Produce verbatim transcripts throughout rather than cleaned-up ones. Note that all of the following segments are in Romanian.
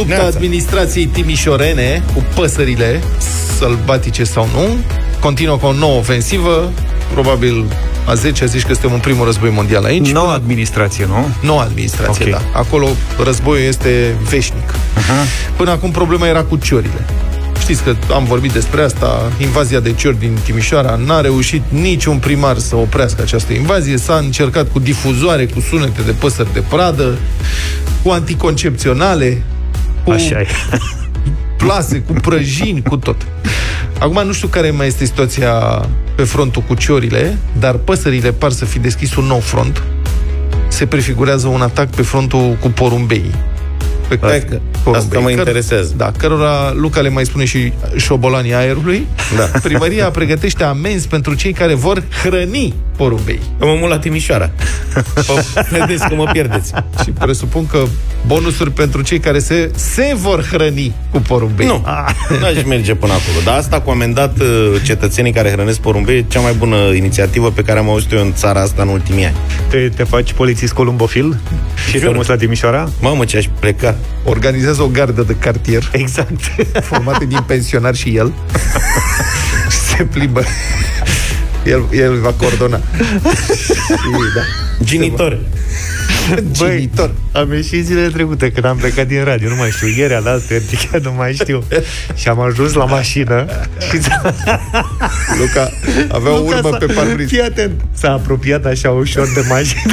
Lupta Neața. administrației timișorene cu păsările, sălbatice sau nu, continuă cu o nouă ofensivă. Probabil a zecea, zici că suntem în primul război mondial aici. Noua administrație, nu? Noua administrație, Okay. da. Acolo războiul este veșnic. Uh-huh. Până acum problema era cu ciorile. Știți că am vorbit despre asta, invazia de ciori din Timișoara. N-a reușit niciun primar să oprească această invazie. S-a încercat cu difuzoare, cu sunete de păsări de pradă, cu anticoncepționale, cu Așa e. plase, cu prăjini, cu tot. Acum nu știu care mai este situația pe frontul cu ciorile, dar păsările par să fi deschis un nou front. Se prefigurează un atac pe frontul cu porumbeii. Pe Asta, asta mă interesează. Da, cărora Luca le mai spune și șobolanii aerului. Da. Primăria pregătește amenzi pentru cei care vor hrăni porumbei. Mă mult la Timișoara. Vedeți că mă pierdeți. Și presupun că bonusuri pentru cei care se, se vor hrăni cu porumbei. Nu, n-aș merge până acolo. Dar asta cu amendat cetățenii care hrănesc porumbei e cea mai bună inițiativă pe care am auzit eu în țara asta în ultimii ani. Te, te faci polițist columbofil și te muți la Timișoara? Mamă, ce aș pleca. Organizează o gardă de cartier Exact. formată din pensionari și el. Și se plimbă. El, el va coordona. Și, da. Ginitor. Ginitor. Am ieșit zilele trecute când am plecat din radio, nu mai știu, ieri, alaltă, chiar nu mai știu. Și am ajuns la mașină și Luca avea o Luca urmă s-a- pe parbriz. Fii atent. S-a apropiat așa ușor de mașină.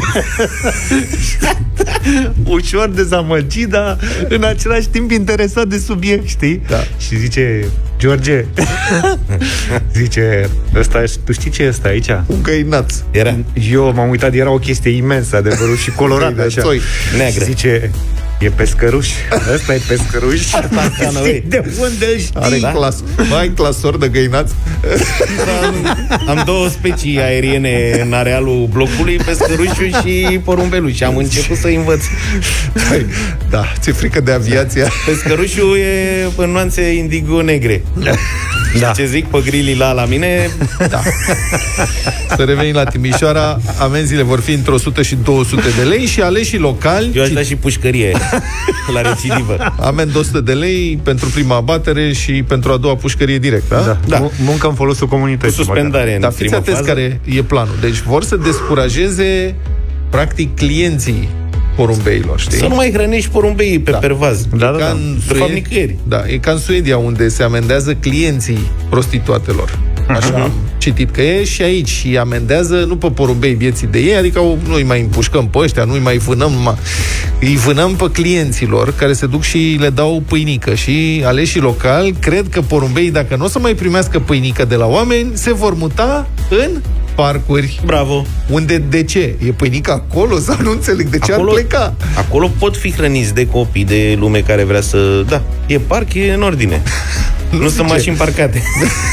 Ușor dezamăgit, dar în același timp interesat de subiect, știi? Da. Și zice: George, zice, ăsta, tu știi ce e ăsta aici? Un găinaț. Era Eu m-am uitat, era o chestie imensă, adevărul, și colorată De așa. țoi. neagră. Zice: e pescăruș. Ăsta e pescăruș. Știi de unde știi? Are da? clas, ai clasor de găinați. am, am două specii aeriene în arealul blocului, pescărușul și porumbeluș. Și am început să învăț. Da, ți-e frică de aviația. Pescărușul e în nuanțe indigo-negre. Da. Ce zic pe grilii la la mine? Da. Să revenim la Timișoara. Amenziile vor fi între o sută și două sute de lei și aleșii locali. Eu aș da și pușcărie la recidivă. Amendă o sută de lei pentru prima abatere și pentru a doua pușcărie direct, da? Da. Da. M- muncă în folosul comunității. Cu suspendare în Dar fiți prima atenți fază. care e planul. Deci vor să descurajeze practic clienții porumbeilor, știi? Să nu mai hrănești porumbeii pe Da. pervaz. Da, da, Ca da. în De fapt, Suedia, nicăieri. da, e ca în Suedia, unde se amendează clienții prostituatelor. Așa am citit că e și aici. Și amendează nu pe porumbei vieții de ei, adică nu îi mai împușcăm pe ăștia, nu îi mai vânăm, numai. Îi vânăm pe clienților care se duc și le dau pâinică. Și aleșii locali cred că porumbeii, dacă nu o să mai primească pâinică de la oameni, se vor muta în parcuri. Bravo. Unde, de ce? E pâinică acolo? Sau nu înțeleg de ce Acolo, ar pleca? acolo pot fi hrăniți de copii, de lume care vrea să... Da, e parc, e în ordine. Nu, nu sunt mașini parcate.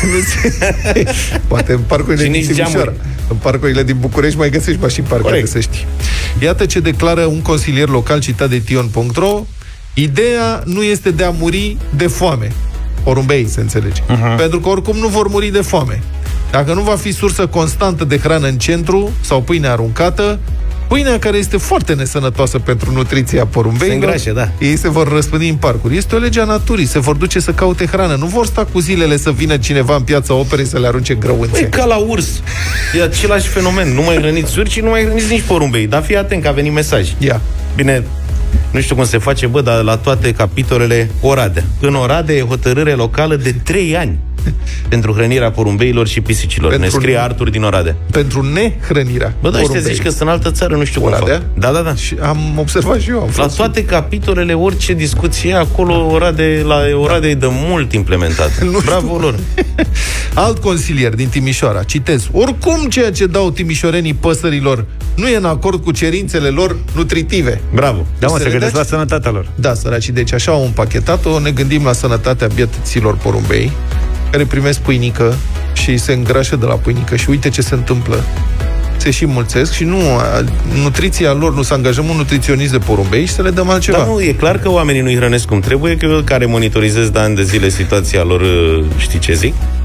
Poate în parcurile Și din nici Timișoara. geamuri. În parcurile din București mai găsești mașini parcate, Corect. să știi. Iată ce declară un consilier local citat de tion punct ro: ideea nu este de a muri de foame. Porumbei, se înțelege. Uh-huh. Pentru că oricum nu vor muri de foame. Dacă nu va fi sursă constantă de hrană în centru sau pâine aruncată, pâinea care este foarte nesănătoasă pentru nutriția porumbeilor, Se îngrașe, da. ei se vor răspândi în parcuri. Este o lege a naturii, se vor duce să caute hrană. Nu vor sta cu zilele să vină cineva în piața Operei să le arunce grăunțe. E ca la urs. E același fenomen. Nu mai hrăniți urși și nu mai hrăniți nici porumbei. Dar fii atent că a venit mesaj. Ia. Bine, nu știu cum se face, bă, dar la toate capitolele Oradea. În Oradea e hotărâre locală de trei ani pentru hrănirea porumbeilor și pisicilor. Pentru Ne scrie ne- Artur din Oradea. Pentru nehrănirea Bă, da, ăștia porumbei. zici că sunt în altă țară, nu știu cum Oradea? fac. Da, da, da. Și am observat și eu. Am La fost toate capitolele, orice discuție acolo, Oradea, la Oradea e de mult implementat. Nu știu. Bravo lor. Alt consilier din Timișoara, citez: oricum ceea ce dau timișorenii păsărilor nu e în acord cu cerințele lor nutritive. Bravo. Da, mă, Să se le gândesc dea- la sănătatea lor. Da, săraci, deci așa au împachetat-o. Ne gândim la sănătatea bieților porumbei, care primesc pâinică și se îngrașă de la pâinică. Și uite ce se întâmplă. Se și mulțesc și nu, a, nutriția lor, nu să angajăm un nutriționist de porumbei și să le dăm altceva. Dar nu, e clar că oamenii nu-i hrănesc cum trebuie, că eu care monitorizez de ani de zile situația lor, știi ce zic?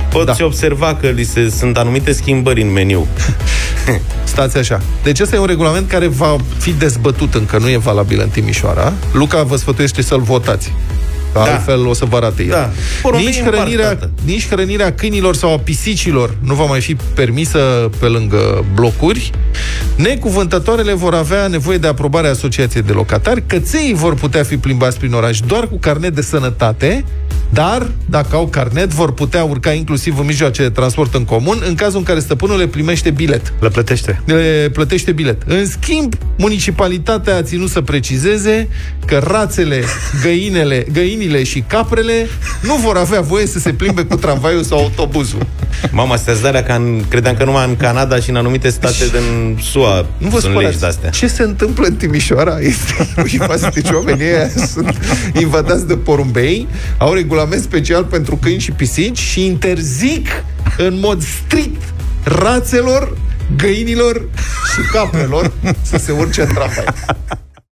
Poți da. observa că li se, sunt anumite schimbări în meniu. Stați așa. Deci ăsta e un regulament care va fi dezbătut, încă nu e valabil în Timișoara. Luca vă sfătuiește să-l votați. Da. Altfel o să vă arate el. Da. Nici, hrănirea, nici hrănirea câinilor sau a pisicilor nu va mai fi permisă pe lângă blocuri. Necuvântătoarele vor avea nevoie de aprobarea Asociației de Locatari. Căței vor putea fi plimbați prin oraș doar cu carnet de sănătate, dar, dacă au carnet, vor putea urca inclusiv în mijloace de transport în comun, în cazul în care stăpânul le primește bilet. Le plătește. Le plătește bilet. În schimb, municipalitatea a ținut să precizeze că rațele, găinele, găinile și caprele nu vor avea voie să se plimbe cu tramvaiul sau autobuzul. Mama, astea-s darea că în, credeam că numai în Canada și în anumite state din S U A nu vă sunt legi de-astea. Ce se întâmplă în Timișoara este uimați, deci oamenii ăia sunt invadați de porumbei, au regulament special pentru câini și pisici și interzic în mod strict rațelor, găinilor și caprelor să se urce în tramvai.